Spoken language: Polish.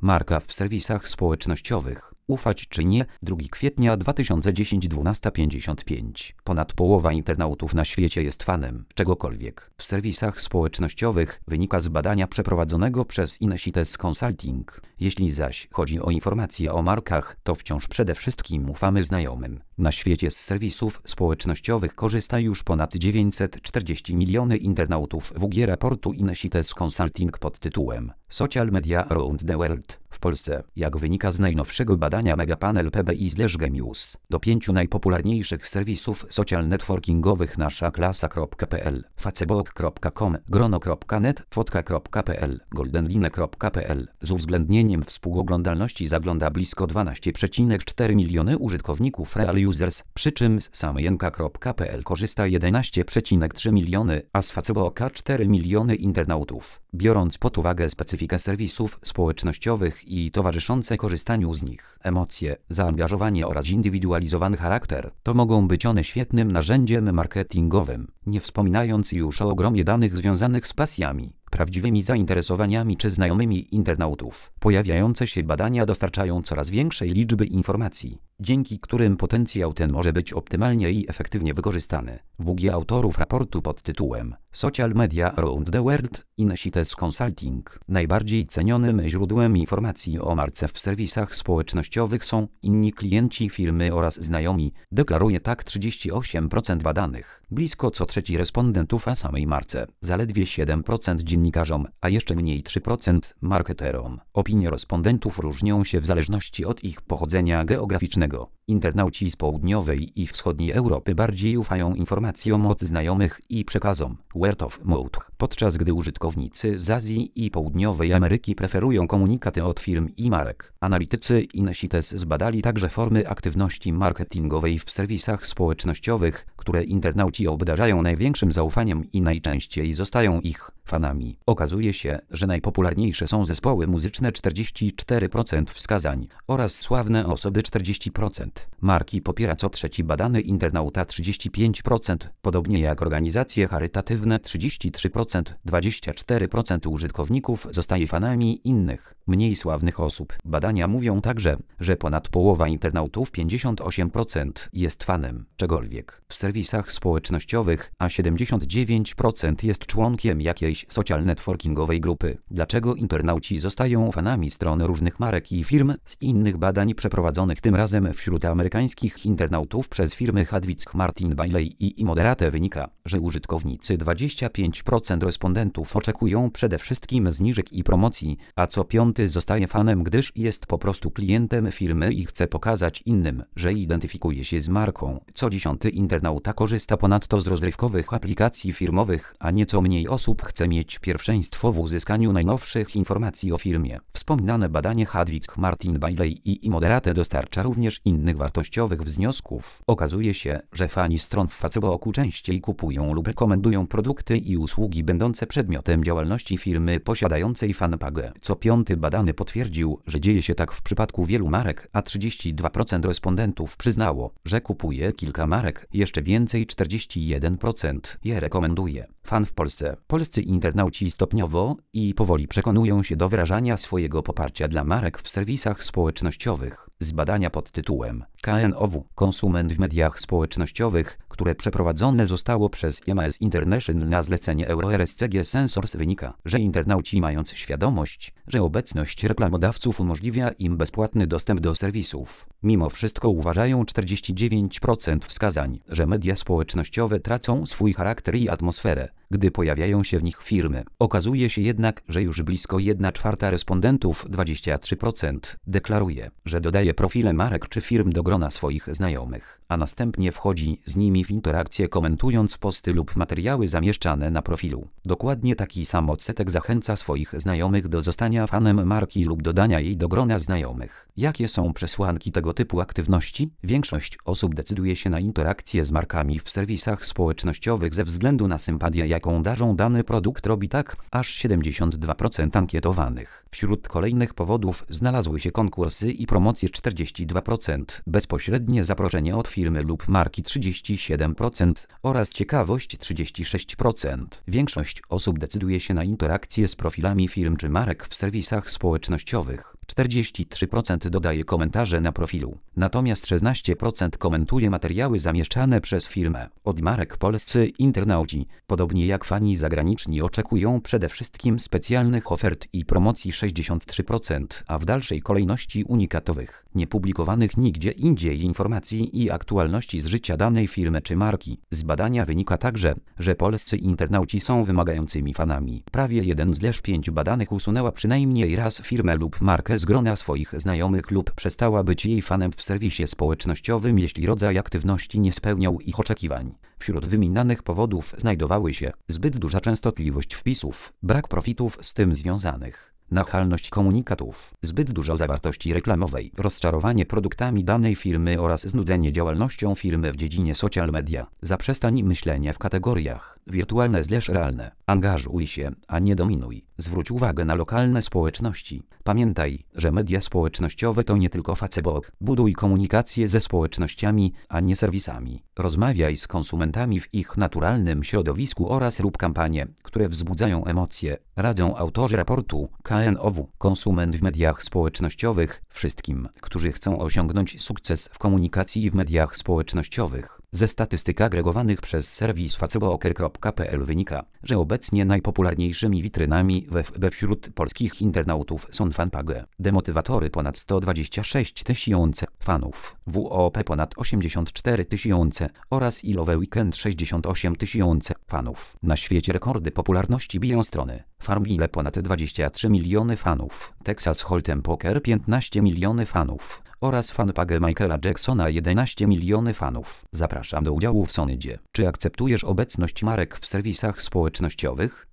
Marka w serwisach społecznościowych. Ufać czy nie? 2 kwietnia 2010 12:55. Ponad połowa internautów na świecie jest fanem czegokolwiek w serwisach społecznościowych, wynika z badania przeprowadzonego przez Ineshites Consulting. Jeśli zaś chodzi o informacje o markach, to wciąż przede wszystkim ufamy znajomym. Na świecie z serwisów społecznościowych korzysta już ponad 940 miliony internautów WG raportu Ineshites Consulting pod tytułem Social Media Around the World. W Polsce, jak wynika z najnowszego badania Megapanel PBI/Gemius, do 5 najpopularniejszych serwisów social networkingowych naszaklasa.pl, facebook.com, grono.net, fotka.pl, goldenline.pl z uwzględnieniem współoglądalności zagląda blisko 12,4 miliony użytkowników real users, przy czym z samyenka.pl korzysta 11,3 miliony, a z Facebooka 4 miliony internautów. Biorąc pod uwagę specyfikę serwisów społecznościowych i towarzyszące korzystaniu z nich emocje, zaangażowanie oraz zindywidualizowany charakter, to mogą być one świetnym narzędziem marketingowym, nie wspominając już o ogromie danych związanych z pasjami, prawdziwymi zainteresowaniami czy znajomymi internautów. Pojawiające się badania dostarczają coraz większej liczby informacji, dzięki którym potencjał ten może być optymalnie i efektywnie wykorzystany. WG autorów raportu pod tytułem Social Media Around the World, Ineshites Consulting. Najbardziej cenionym źródłem informacji o marce w serwisach społecznościowych są inni klienci firmy oraz znajomi, deklaruje tak 38% badanych. Blisko co trzeci respondent ufa samej marce, zaledwie 7% dziennikarzom, a jeszcze mniej 3% marketerom. Opinie respondentów różnią się w zależności od ich pochodzenia geograficznego. Internauci z południowej i wschodniej Europy bardziej ufają informacjom od znajomych i przekazom word of mouth, podczas gdy użytkownicy z Azji i Południowej Ameryki preferują komunikaty od firm i marek. Analitycy Ineshites zbadali także formy aktywności marketingowej w serwisach społecznościowych, które internauci obdarzają największym zaufaniem i najczęściej zostają ich fanami. Okazuje się, że najpopularniejsze są zespoły muzyczne 44% wskazań oraz sławne osoby 40%. Marki popiera co trzeci badany internauta 35%, podobnie jak organizacje charytatywne 33%, 24% użytkowników zostaje fanami innych, mniej sławnych osób. Badania mówią także, że ponad połowa internautów 58% jest fanem czegokolwiek w serwisach społecznościowych, a 79% jest członkiem jakiejś social networkingowej grupy. Dlaczego internauci zostają fanami stron różnych marek i firm? Z innych badań przeprowadzonych tym razem wśród amerykańskich internautów przez firmy Hadwick Martin Bailey i Moderate wynika, że użytkownicy 25% respondentów oczekują przede wszystkim zniżek i promocji, a co piąty zostaje fanem, gdyż jest po prostu klientem firmy i chce pokazać innym, że identyfikuje się z marką. Co 10 internauta korzysta ponadto z rozrywkowych aplikacji firmowych, a nieco mniej osób chce mieć pierwszeństwo w uzyskaniu najnowszych informacji o firmie. Wspominane badanie Hadwick Martin Bailey i Moderate dostarcza również innych wartościowych wniosków. Okazuje się, że fani stron w Facebooku częściej kupują lub rekomendują produkty i usługi będące przedmiotem działalności firmy posiadającej fanpage. Co piąty badany potwierdził, że dzieje się tak w przypadku wielu marek, a 32% respondentów przyznało, że kupuje kilka marek, jeszcze więcej 41% je rekomenduje. Fan w Polsce. Polscy internauci stopniowo i powoli przekonują się do wyrażania swojego poparcia dla marek w serwisach społecznościowych. Z badania pod tytułem KNOW Konsument w mediach społecznościowych, które przeprowadzone zostało przez EMS International na zlecenie EuroRSCG Sensors wynika, że internauci mając świadomość, że obecność reklamodawców umożliwia im bezpłatny dostęp do serwisów, mimo wszystko uważają 49% wskazań, że media społecznościowe tracą swój charakter i atmosferę, gdy pojawiają się w nich firmy. Okazuje się jednak, że już blisko 1/4 respondentów, 23%, deklaruje, że dodaje profile marek czy firm do grona swoich znajomych, a następnie wchodzi z nimi w interakcję, komentując posty lub materiały zamieszczane na profilu. Dokładnie taki sam odsetek zachęca swoich znajomych do zostania fanem marki lub dodania jej do grona znajomych. Jakie są przesłanki tego typu aktywności? Większość osób decyduje się na interakcję z markami w serwisach społecznościowych ze względu na sympatię, jaką darzą dany produkt, robi tak aż 72% ankietowanych. Wśród kolejnych powodów znalazły się konkursy i promocje 42%, bezpośrednie zaproszenie od firmy lub marki 37%, 27% oraz ciekawość 36%. Większość osób decyduje się na interakcję z profilami firm czy marek w serwisach społecznościowych. 43% dodaje komentarze na profilu, natomiast 16% komentuje materiały zamieszczane przez firmę. Od marek polscy internauci, podobnie jak fani zagraniczni, oczekują przede wszystkim specjalnych ofert i promocji 63%, a w dalszej kolejności unikatowych, niepublikowanych nigdzie indziej informacji i aktualności z życia danej firmy czy marki. Z badania wynika także, że polscy internauci są wymagającymi fanami. Prawie 1/5 badanych usunęła przynajmniej raz firmę lub markę z grona swoich znajomych lub przestała być jej fanem w serwisie społecznościowym, jeśli rodzaj aktywności nie spełniał ich oczekiwań. Wśród wymienianych powodów znajdowały się zbyt duża częstotliwość wpisów, brak profitów z tym związanych, nachalność komunikatów, zbyt dużo zawartości reklamowej, rozczarowanie produktami danej firmy oraz znudzenie działalnością firmy w dziedzinie social media, zaprzestanie myślenia w kategoriach wirtualne/realne. Angażuj się, a nie dominuj. Zwróć uwagę na lokalne społeczności. Pamiętaj, że media społecznościowe to nie tylko Facebook. Buduj komunikację ze społecznościami, a nie serwisami. Rozmawiaj z konsumentami w ich naturalnym środowisku oraz rób kampanie, które wzbudzają emocje. Radzą autorzy raportu KNOW. Konsument w mediach społecznościowych. Wszystkim, którzy chcą osiągnąć sukces w komunikacji w mediach społecznościowych. Ze statystyk agregowanych przez serwis facebook.pl wynika, że obecnie najpopularniejszymi witrynami FB wśród polskich internautów są fanpage, demotywatory ponad 126 tysięcy fanów, WOP ponad 84 tysiące oraz iLove Weekend 68 tysięcy fanów. Na świecie rekordy popularności biją strony Farmville ponad 23 miliony fanów, Texas Hold'em Poker 15 miliony fanów oraz fanpage Michaela Jacksona 11 miliony fanów. Zapraszam do udziału w sondzie. Czy akceptujesz obecność marek w serwisach społecznościowych?